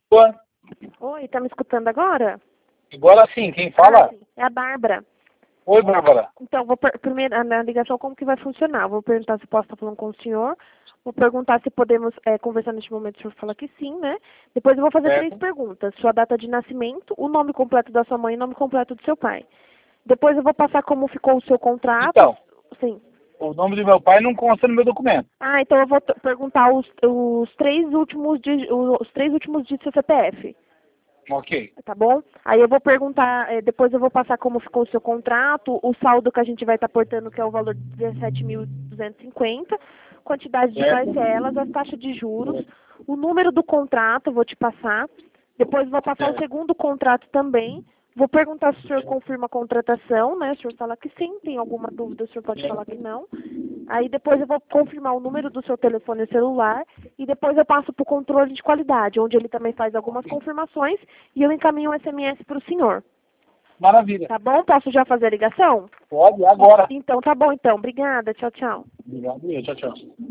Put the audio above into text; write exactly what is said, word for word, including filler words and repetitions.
Boa. Oi, tá me escutando agora? Agora sim, quem Ah, fala? sim. É a Bárbara. Oi, Bárbara. Então, vou per- primeiro, na ligação, como que vai funcionar? Vou perguntar se posso estar falando com o senhor. Vou perguntar se podemos é, conversar neste momento. O senhor fala que sim, né? Depois eu vou fazer três Certo. perguntas. Sua data de nascimento, o nome completo da sua mãe e o nome completo do seu pai. Depois eu vou passar como ficou o seu contrato. Então, Sim. o nome do meu pai não consta no meu documento. Ah, então eu vou t- perguntar os, os três últimos de, os três últimos de seu C P F. Ok. Tá bom? Aí eu vou perguntar, eh, depois eu vou passar como ficou o seu contrato, o saldo que a gente vai estar aportando, que é o valor de dezessete mil duzentos e cinquenta, quantidade de Certo. parcelas, as taxas de juros, o número do contrato, eu vou te passar. Depois vou passar o Certo. segundo contrato também. Vou perguntar se o senhor confirma a contratação, né? Se o senhor fala que sim, tem alguma dúvida, o senhor pode falar que não. Aí depois eu vou confirmar o número do seu telefone celular e depois eu passo para o controle de qualidade, onde ele também faz algumas confirmações e eu encaminho um S M S para o senhor. Maravilha. Tá bom? Posso já fazer a ligação? Pode, agora. Então tá bom então. Obrigada. Tchau, tchau. Obrigado. Tchau, tchau.